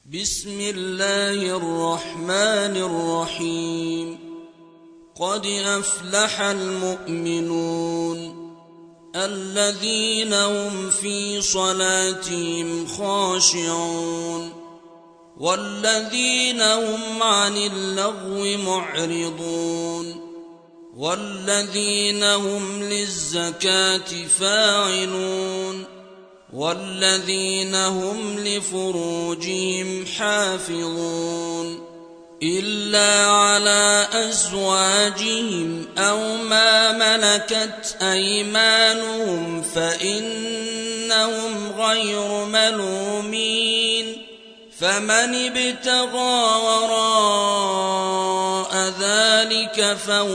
بسم الله الرحمن الرحيم. قد أفلح المؤمنون الذين هم في صلاتهم خاشعون والذين هم عن اللغو معرضون والذين هم للزكاة فاعلون والذين هم لفروجهم حافظون إلا على أزواجهم أو ما ملكت أيمانهم فإنهم غير ملومين فمن ابتغى وراء ذلك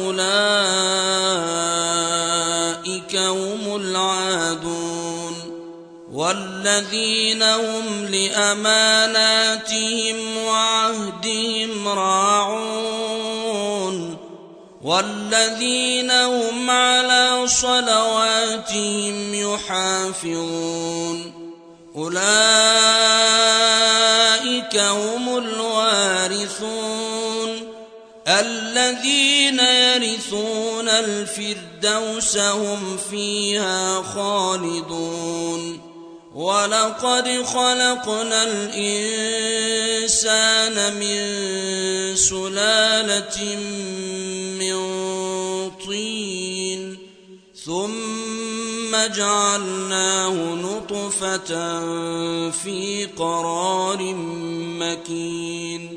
فأولئك هم العادون والذين هم لأماناتهم وعهدهم راعون والذين هم على صلواتهم يحافظون أولئك هم الوارثون الذين يرثون الفردوس هم فيها خالدون ولقد خلقنا الإنسان من سلالة من طين ثم جعلناه نطفة في قرار مكين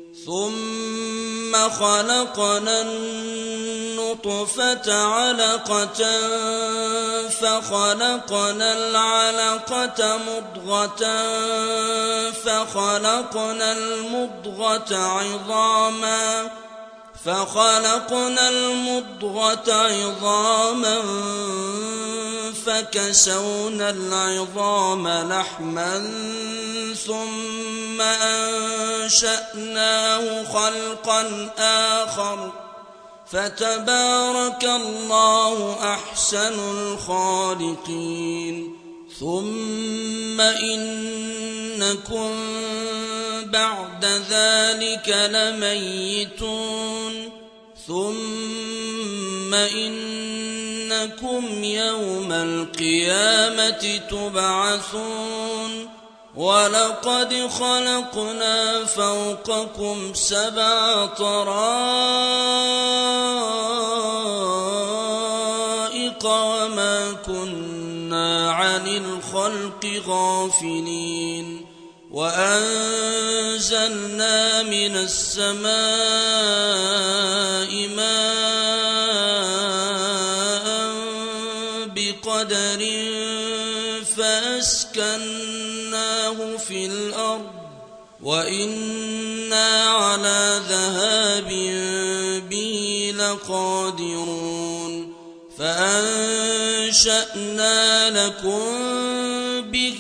ثم خلقنا النطفة علقة فخلقنا العلقة مضغة فخلقنا المضغة عظاما فكسونا العظام لحما ثم أنشأناه خلقا آخر فتبارك الله أحسن الخالقين ثم إنكم بعد ذلك لميتون ثم إنكم يوم القيامة تبعثون ولقد خلقنا فوقكم 7 طرائق وما كنا عن الخلق غافلين وأنزلنا من السماء ماء بقدر فأسكناه في الأرض وإنا على ذهاب به لقادرون فأنشأنا لكم به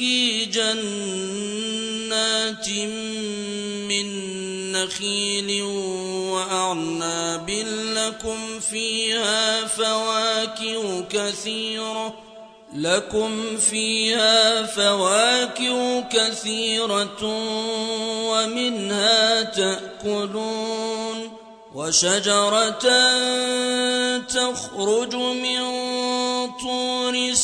جنات من نخيل وأعناب لكم فيها فواكه كثيرة ومنها تأكلون وشجرة تخرج من طور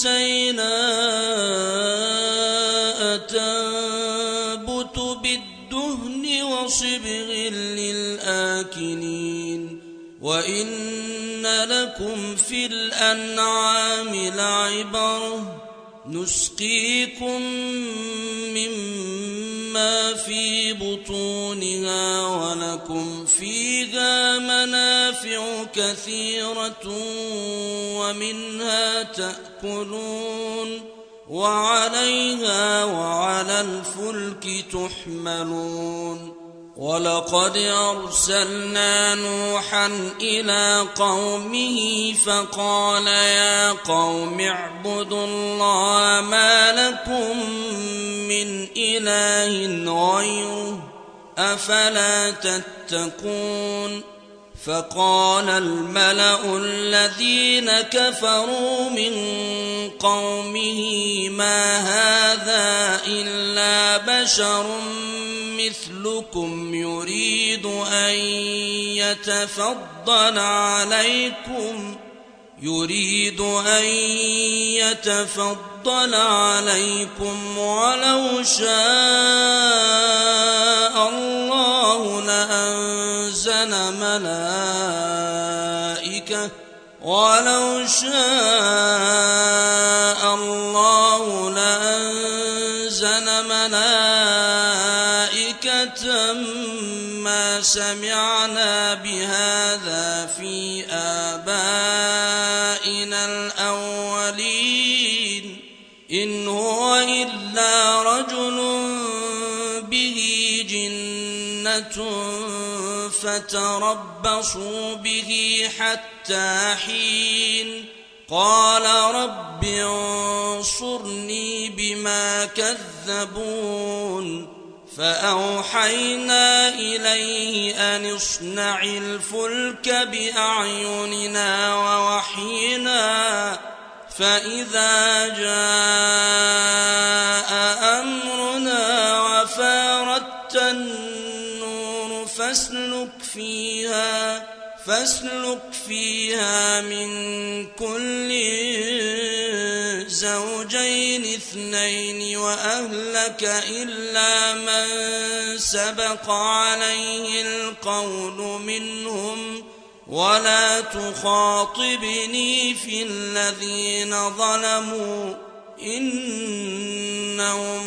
سيناء تنبت بالدهن وصبغ للآكلين وإن لكم في الأنعام لعبرة نسقيكم مما في بطونها ولكم فيها منافع كثيرة ومنها تأكلون وعليها وعلى الفلك تحملون ولقد أرسلنا نوحا إلى قومه فقال يا قوم اعبدوا الله ما لكم من إله غيره أفلا تتقون فقال الملأ الذين كفروا من قومه ما هذا إلا بشر مثلكم يريد أن يتفضل عليكم ولو شاء الله لأنزل ملائكة ما سمعنا بهذا في آبائنا الأولين إن هو إلا رجل به جنة فتربصوا به حتى حين قال رب انصرني بما كذبون فأوحينا إليه أن اصنع الفلك بأعيننا ووحينا فإذا جاء أمرنا وفاردت النور فاسلك فيها من كل زوجين اثنين وأهلك إلا من سبق عليه القول منهم ولا تخاطبني في الذين ظلموا إنهم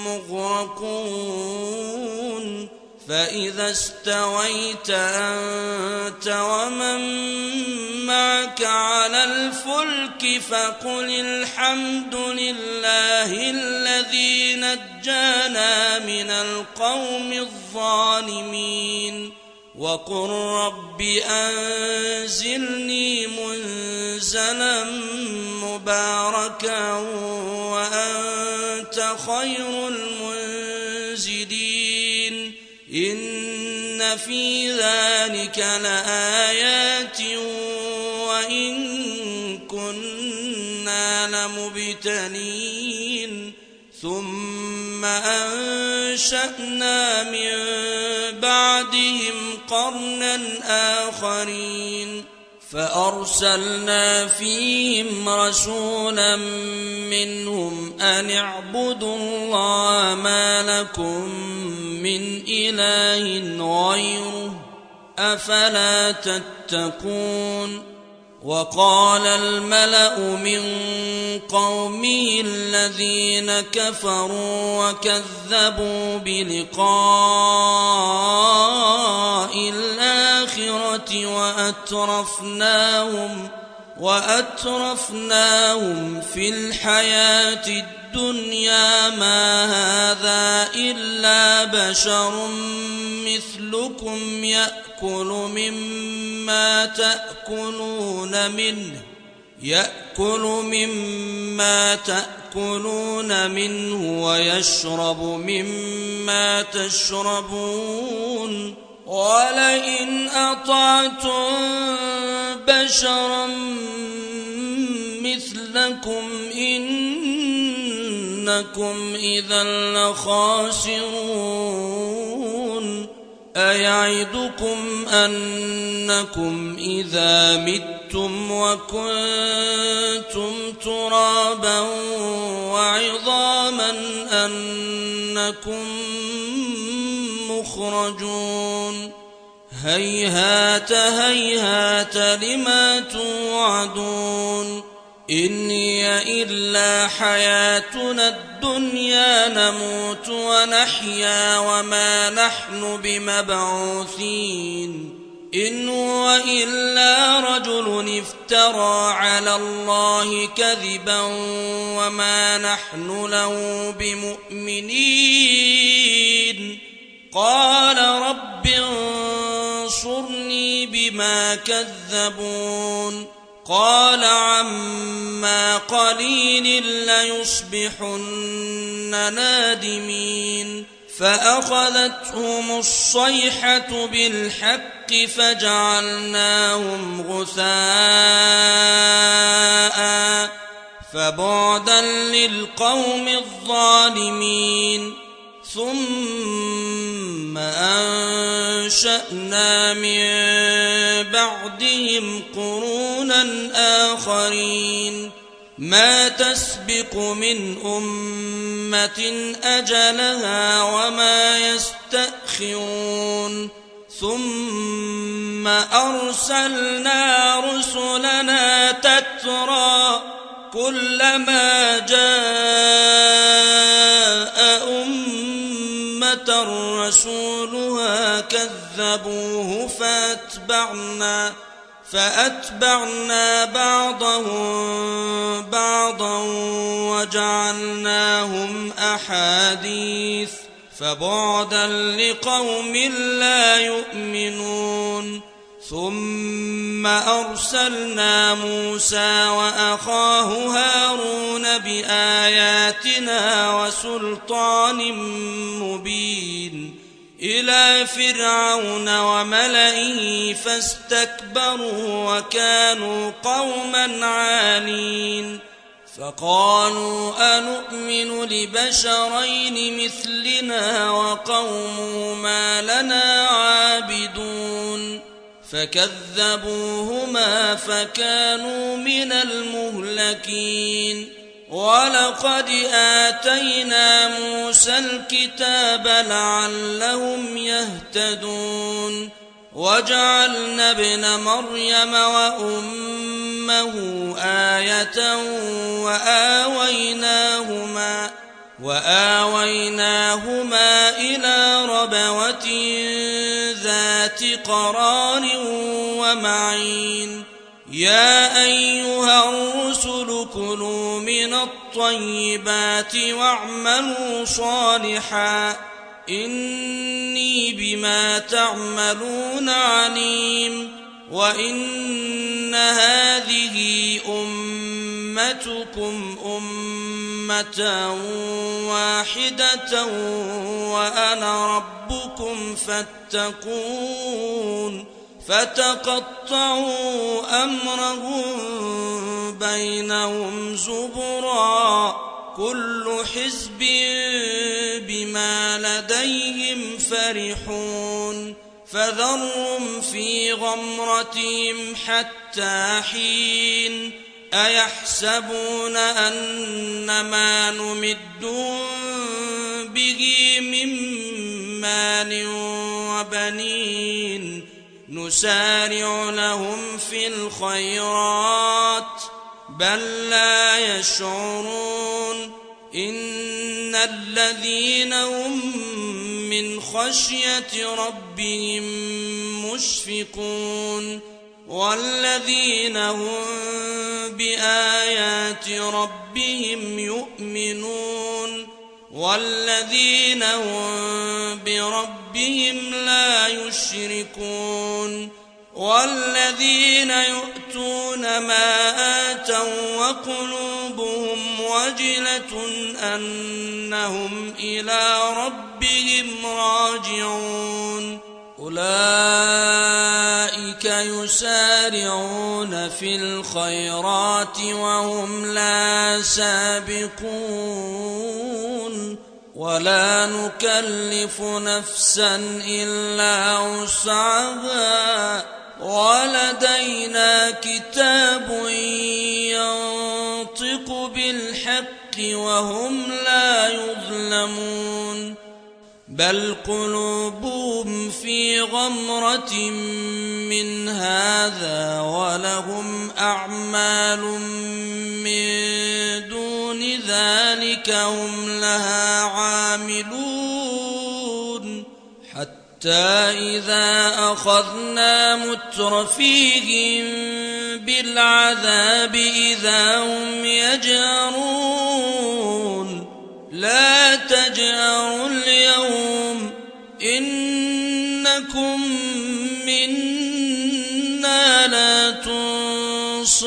مغرقون فإذا استويت أنت ومن معك على الفلك فقل الحمد لله الذي نجانا من القوم الظالمين وقل رب أنزلني منزلا مباركا وأنت خير المنزلين إن في ذلك لآيات وإن كنا لمبتلين ثم أنشأنا من بعدهم قرنا آخرين فأرسلنا فيهم رسولا منهم أن اعبدوا الله ما لكم من إله غيره أفلا تتقون وقال الملأ من قومه الذين كفروا وكذبوا بلقاء الآخرة وأترفناهم في الحياة الدنيا ما هذا إلا بشر مثلكم يأكل مما تأكلون منه ويشرب مما تشربون ولئن أطعتم بشرا مثلكم إنكم إذا لخاسرون أيعدكم أنكم إذا متم وكنتم ترابا وعظاما أنكم مخرجون هيهات هيهات لما توعدون إن هي إلا حياتنا الدنيا نموت ونحيا وما نحن بمبعوثين إن هو إلا رجل افترى على الله كذبا وما نحن له بمؤمنين قال رب انصرني بما كذبون قال عما قليل ليصبحن نادمين فأخذتهم الصيحة بالحق فجعلناهم غثاء فبعدا للقوم الظالمين ثم أنشأنا من بعدهم قرونا آخرين ما تسبق من أمة أجلها وما يستأخرون ثم أرسلنا رسلنا تترى كلما جاء أمة رسولها كذبوه فأتبعنا بعضهم بعضا وجعلناهم أحاديث فبعدا لقوم لا يؤمنون ثم أرسلنا موسى وأخاه هارون بآياتنا وسلطان مبين إلى فرعون وملئه فاستكبروا وكانوا قوما عالين فقالوا أنؤمن لبشرين مثلنا وقومهما لنا عابدون فكذبوهما فكانوا من المهلكين ولقد آتينا موسى الكتاب لعلهم يهتدون وجعلنا ابن مريم وأمه آية وآويناهما إلى ربوة ذات قرار ومعين يا أيها الرسل كلوا من الطيبات واعملوا صالحا إني بما تعملون عليم وإن هذه أمتكم أمة واحدة وأنا ربكم فاتقون فتقطعوا أمرهم بينهم زبرا كل حزب بما لديهم فرحون فذرهم في غمرتهم حتى حين أيحسبون أن ما نمدهم به من مال وبنين نسارع لهم في الخيرات بل لا يشعرون إن الذين هم من خشية ربهم مشفقون والذين هم بآيات ربهم يؤمنون والذين هم بربهم لا يشركون والذين يؤتون ما آتوا وقلوبهم وجلة أنهم إلى ربهم راجعون أولئك يسارعون في الخيرات وهم لا سابقون ولا نكلف نفسا إلا وسعها ولدينا كتاب ينطق بالحق وهم لا يظلمون بل قلوبهم في غمرة من هذا ولهم أعمال من دون ذلك هم لها عاملون حتى إذا أخذنا مترفيهم بالعذاب إذا هم يجأرون لا تجأروا اليوم إنكم منا لا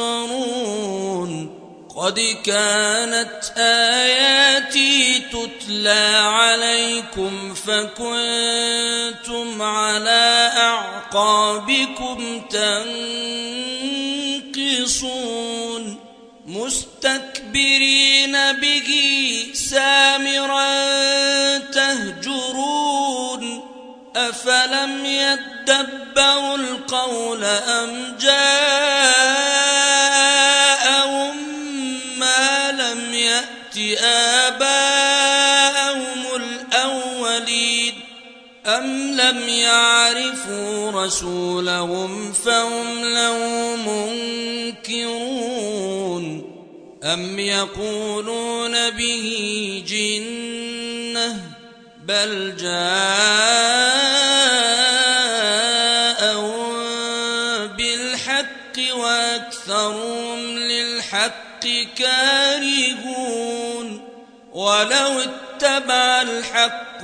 تنصرون قد كانت آياتي تتلى يتلى عليكم فكنتم على أعقابكم تنكصون مستكبرين به سامرا تهجرون أفلم يدبروا القول أم جاءهم ما لم يأت آباءهم الأولين أم لم يعرفوا رسولهم فهم له منكرون أم يقولون به جنة بل جاءهم بالحق وأكثرهم للحق كارهون ولو اتبع الحق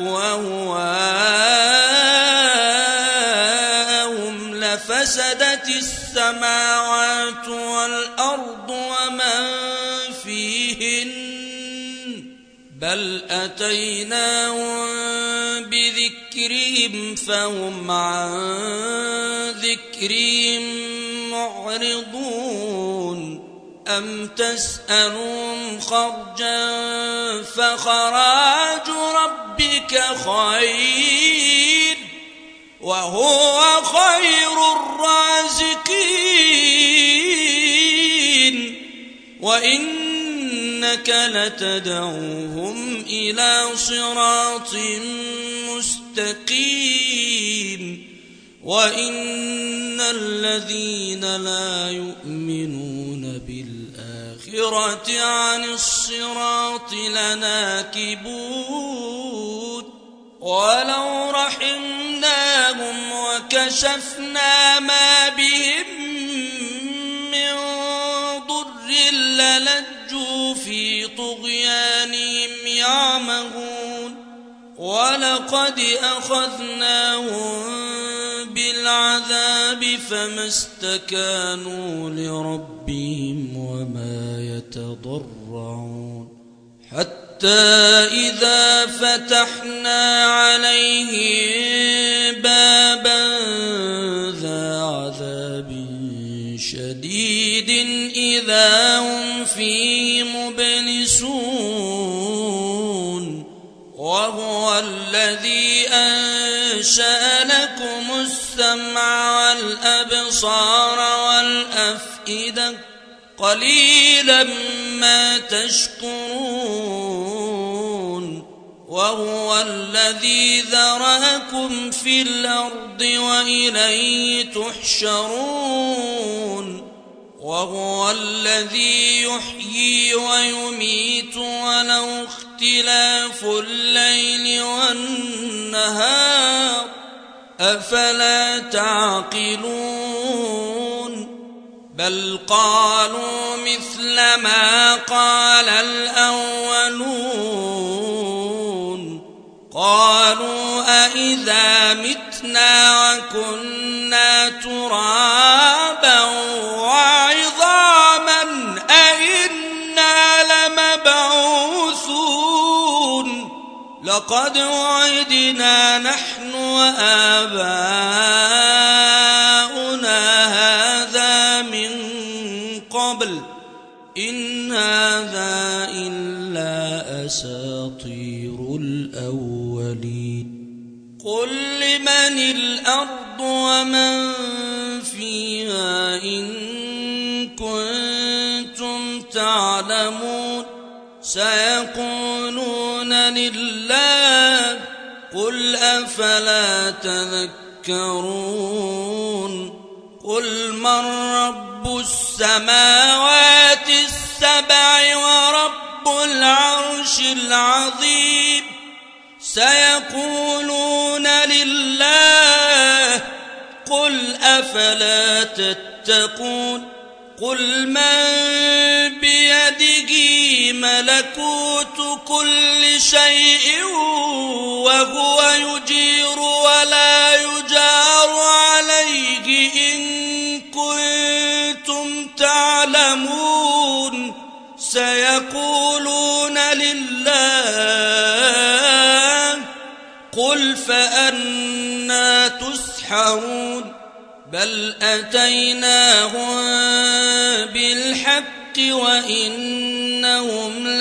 أهواءهم لفسدت السماوات والأرض ومن فيهن بل أتيناهم بذكرهم فهم عن ذكرهم معرضون أم تسألهم خرجا فخراج ربك خير وهو خير الرازقين وإنك لتدعوهم إلى صراط مستقيم وإن الذين لا يؤمنون بالآخرة عن الصراط لناكبون ولو رحمناهم وكشفنا ما بهم من ضر للجوا في طغيانهم يعمهون ولقد أخذناهم بالعذاب فما استكانوا لربهم وما يتضرعون حتى إذا فتحنا عليهم بابا ذا عذاب شديد إذا هم فيه مبلسون وهو الذي أنشأ لكم السمع والأبصار والأفئدة قليلا ما تشكرون وهو الذي ذرأكم في الأرض وإليه تحشرون وهو الذي يحيي ويميت وله اختلاف الليل والنهار أفلا تعقلون بل قالوا مثل ما قال الأولون قالوا أإذا متنا وكنا ترابا وعظاما أإنا لمبعوثون لقد وعدنا نحن وآباؤنا هذا من قبل إن هذا إلا أساطير الأولين قل لمن الأرض ومن فيها إن كنتم تعلمون سيقولون لله قل أفلا تذكرون قل من رب السماوات السبع ورب العرش العظيم سيقولون لله قل أفلا تتقون قل من بيده ملكوت كل شيء وهو يجير ولا يجار عليه إن كنتم تعلمون سيقولون لله قل فأنى تسحرون بل أتيناهم بالحق وإنهم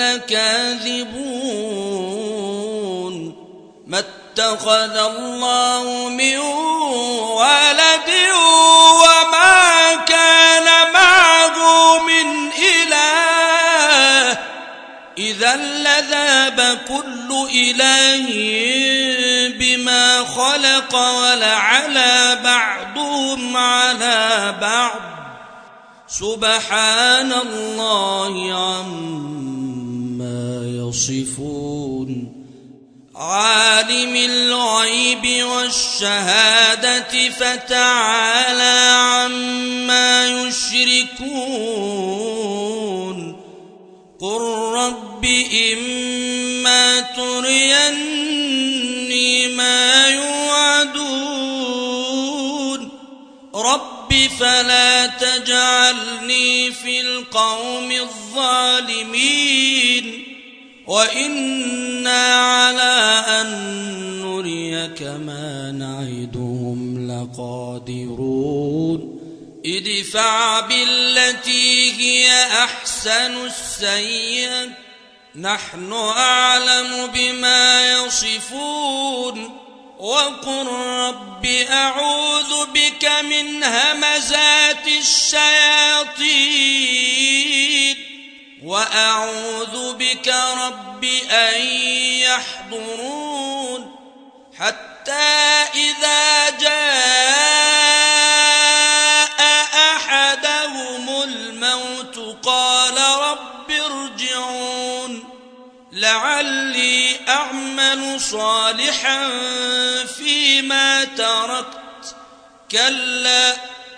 لكاذبون ما اتخذ الله من ولد وما كان معه من إله إذا لذاب كل إله بما خلق ولعلى بعضهم على بعض سبحان الله عما يصفون عالم الغيب والشهادة فتعالى عما يشركون قل رب إما تريني ما يوعدون رب فلا تجعلني في القوم الظالمين وإنا على أن نريك ما نعدهم لقادرون ادفع بالتي هي أحسن السيئة نحن أعلم بما يصفون وقل رب أعوذ بك من همزات الشياطين وأعوذ بك رب أن يحضرون حتى إذا جاء أحدهم الموت قال رب ارجعون لعلي أعمل صالحا فيما تركت كلا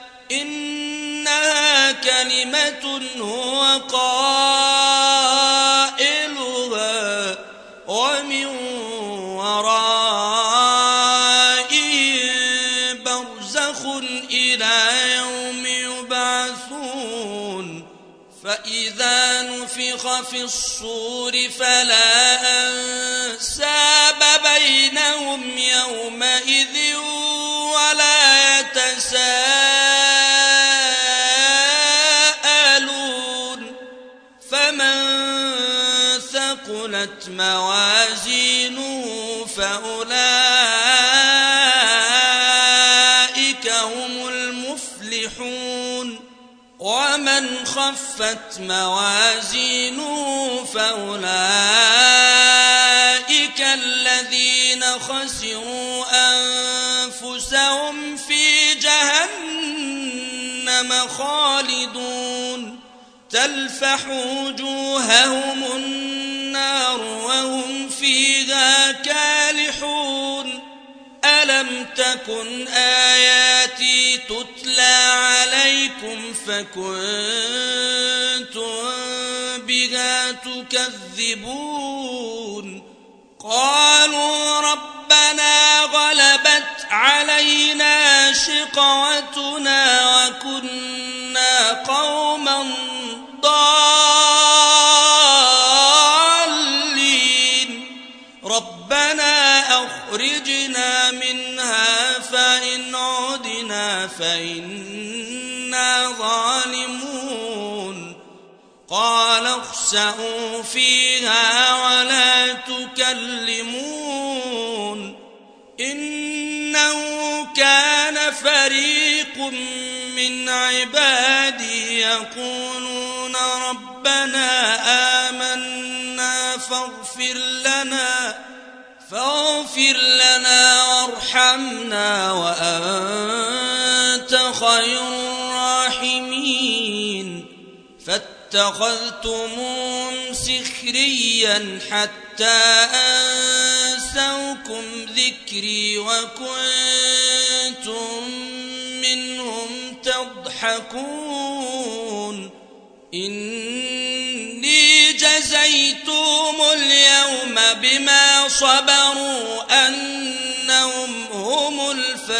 إنها كلمة هو قائلها ومن ورائهم برزخ إلى يوم يبعثون فإذا نفخ في الصور فلا أنساب بينهم يومئذ ولا يتساءلون فمن ثقلت موازينه فأولئك هم المفلحون ومن خفت موازينه فأولئك الذين خسروا أنفسهم في جهنم خالدون تلفح وجوههم النار وهم فيها كالحون ألم تكن آياتي تتلى عليكم فكنتم بها تكذبون قالوا ربنا غلبت علينا شقوتنا وكنا قوما ضالين ربنا أخرجنا منها فإن عدنا فإنا ظالمون قال اخسئوا فيها ولا تكلمون إنه كان فريق من عبادي يقولون ربنا آمنا فاغفر لنا وارحمنا وأنت خير الراحمين فاتخذتموهم سخريا حتى أنسوكم ذكري وكنتم منهم تضحكون إني جزيتهم اليوم بما صبروا أنهم هم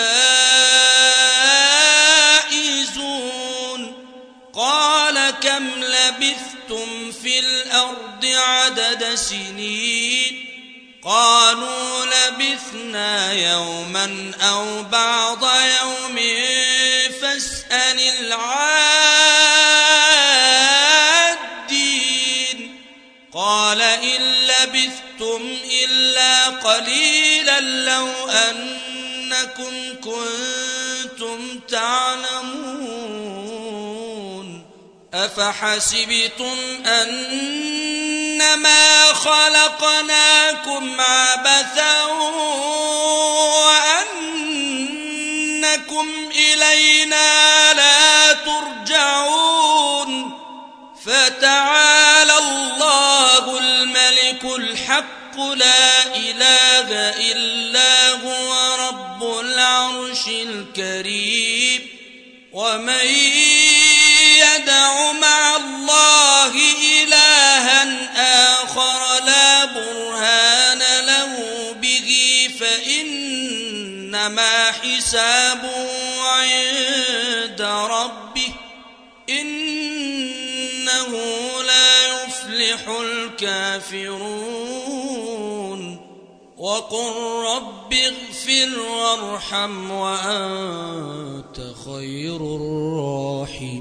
الفائزون قال كم لبثتم في الأرض عدد سنين قالوا لبثنا لبثنا يوما أو بعض يوم فاسأل العادين قال إن لبثتم إلا قليلا لو أنكم كنتم تعلمون أفحسبتم أنما خلقناكم عبثا وأنكم إلينا لا ترجعون فتعالى الله الملك الحق لا إله إلا هو رب العرش الكريم ومن يدع مع الله إلها آخر لا برهان له به فإنما حسابه عند ربه إنه لا يفلح الكافرون وقل رب اغفر وارحم وأنت خير الراحمين